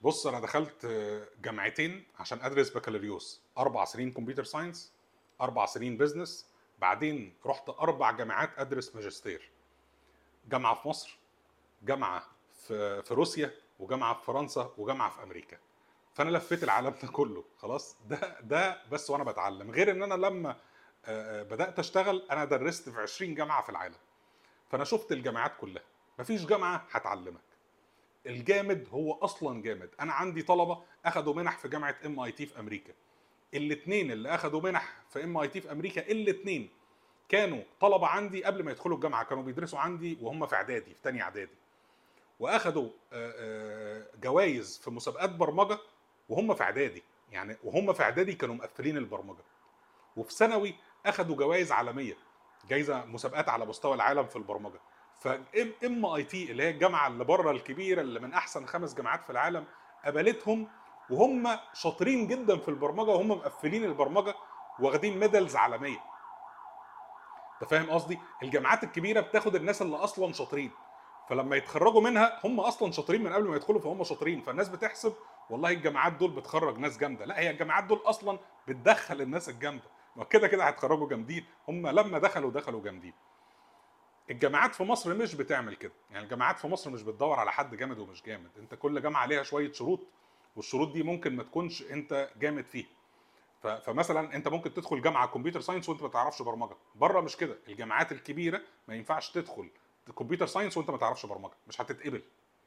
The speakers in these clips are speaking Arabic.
بص انا دخلت جامعتين عشان ادرس بكالوريوس، 4 سنين كمبيوتر ساينس، 4 سنين بزنس، بعدين رحت 4 جامعات ادرس ماجستير. جامعه في مصر، جامعه في روسيا، وجامعه في فرنسا، وجامعه في امريكا. فانا لفيت العالم ده كله خلاص. ده بس وانا بتعلم، غير ان انا لما بدات اشتغل انا درست في 20 جامعه في العالم. فانا شفت الجامعات كلها، مفيش جامعه هتعلمك. الجامد هو اصلا جامد. انا عندي طلبه اخذوا منح في جامعه MIT في امريكا. الاثنين اللي اخذوا منح في MIT في امريكا، الاثنين كانوا طلبه عندي قبل ما يدخلوا الجامعه، كانوا بيدرسوا عندي وهم في اعدادي، في تانية اعدادي، واخذوا جوائز في مسابقات برمجه وهم في اعدادي. يعني وهم في اعدادي كانوا مقفلين البرمجه، وفي ثانوي اخذوا جوائز عالميه، جايزه مسابقات على مستوى العالم في البرمجه. MIT اللي هي الجامعه اللي بره الكبيره اللي من احسن 5 جامعات في العالم قبلتهم، وهم شاطرين جدا في البرمجه وهم مقفلين البرمجه، واخدين ميدالز عالميه. انت فاهم قصدي؟ الجامعات الكبيره بتاخد الناس اللي اصلا شاطرين، فلما يتخرجوا منها هم اصلا شاطرين من قبل ما يدخلوا، فهم شاطرين، فالناس بتحسب والله الجامعات دول بتخرج ناس جامده. لا، هي الجامعات دول اصلا بتدخل الناس الجامده، وكده كده هيتخرجوا جامدين. هم لما دخلوا جامدين. الجامعات في مصر مش بتعمل كده. يعني الجامعات في مصر مش بتدور على حد جامد ومش جامد. انت كل جامعه ليها شويه شروط، والشروط دي ممكن ما تكونش انت جامد فيها. فمثلا انت ممكن تدخل جامعه كمبيوتر ساينس وانت ما تعرفش برمجه. بره مش كده، الجامعات الكبيره ما ينفعش تدخل كمبيوتر ساينس وانت ما تعرفش برمجه، مش هتتقبل.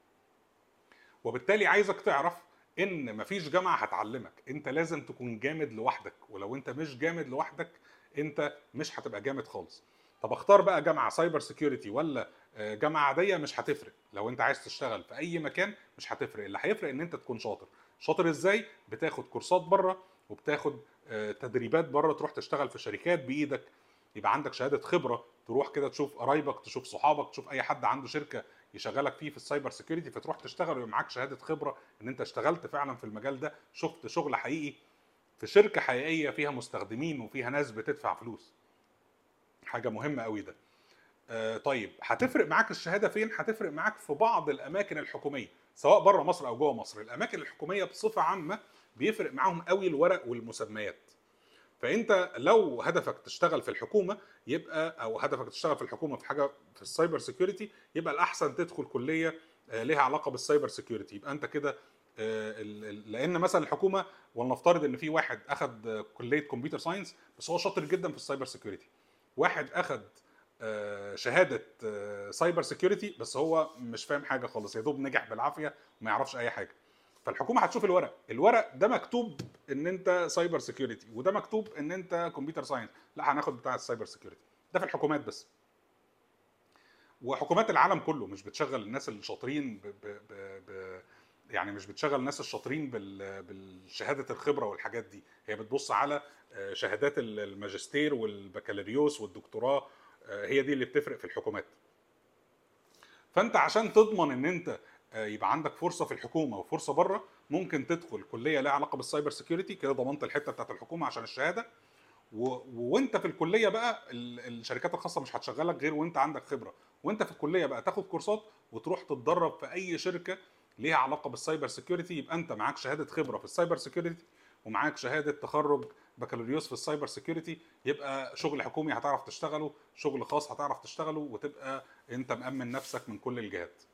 وبالتالي عايزك تعرف ان مفيش جامعه هتعلمك، انت لازم تكون جامد لوحدك، ولو انت مش جامد لوحدك انت مش هتبقى جامد خالص. طب اختار بقى جامعه سايبر سيكيورتي ولا جامعه عاديه؟ مش هتفرق. لو انت عايز تشتغل في اي مكان مش هتفرق. اللي هيفرق ان انت تكون شاطر. شاطر ازاي؟ بتاخد كورسات بره، وبتاخد تدريبات بره، تروح تشتغل في شركات بايدك، يبقى عندك شهاده خبره، تروح كده تشوف قرايبك، تشوف صحابك، تشوف اي حد عنده شركه يشغلك فيه في السايبر سيكيورتي، فتروح تشتغل ويبقى معاك شهاده خبره ان انت اشتغلت فعلا في المجال ده، شفت شغل حقيقي في شركه حقيقيه فيها مستخدمين وفيها ناس بتدفع فلوس. حاجه مهمه قوي ده. طيب هتفرق معاك الشهاده فين؟ هتفرق معاك في بعض الاماكن الحكوميه، سواء بره مصر او جوه مصر. الاماكن الحكوميه بصفه عامه بيفرق معاهم قوي الورق والمسميات. فانت لو هدفك تشتغل في الحكومه، يبقى او هدفك تشتغل في الحكومه في حاجه في السايبر سيكيورتي، يبقى الاحسن تدخل كليه ليها علاقه بالسايبر سيكيورتي. يبقى انت كده لان مثلا الحكومه، ولنفترض ان في واحد اخذ كليه كمبيوتر ساينس بس هو شاطر جدا في السايبر سيكيورتي، واحد اخذ شهاده سايبر سيكيورتي بس هو مش فاهم حاجه خالص، يا دوب نجح بالعافيه وما يعرفش اي حاجه. فالحكومه هتشوف الورق ده مكتوب ان انت سايبر سيكيورتي، وده مكتوب ان انت كمبيوتر ساينس، لا هناخد بتاع السايبر سيكيورتي. ده في الحكومات بس. وحكومات العالم كله مش بتشغل الناس الشاطرين يعني مش بتشغل الناس الشاطرين بالشهاده الخبره والحاجات دي. هي بتبص على شهادات الماجستير والبكالوريوس والدكتوراه، هي دي اللي بتفرق في الحكومات. فانت عشان تضمن ان انت يبقى عندك فرصه في الحكومه وفرصه بره، ممكن تدخل كليه لها علاقه بالسايبر سيكيورتي، كده ضمنت الحته بتاعت الحكومه عشان الشهاده. وانت في الكليه بقى الشركات الخاصه مش هتشغلك غير وانت عندك خبره. وانت في الكليه بقى تاخد كورسات وتروح تتدرب في اي شركه ليها علاقه بالسايبر سيكيورتي، يبقى انت معاك شهاده خبره في السايبر سيكيورتي، ومعاك شهاده تخرج بكالوريوس في السايبر سيكيورتي. يبقى شغل حكومي هتعرف تشتغله، شغل خاص هتعرف تشتغله، وتبقى انت مأمن نفسك من كل الجهات.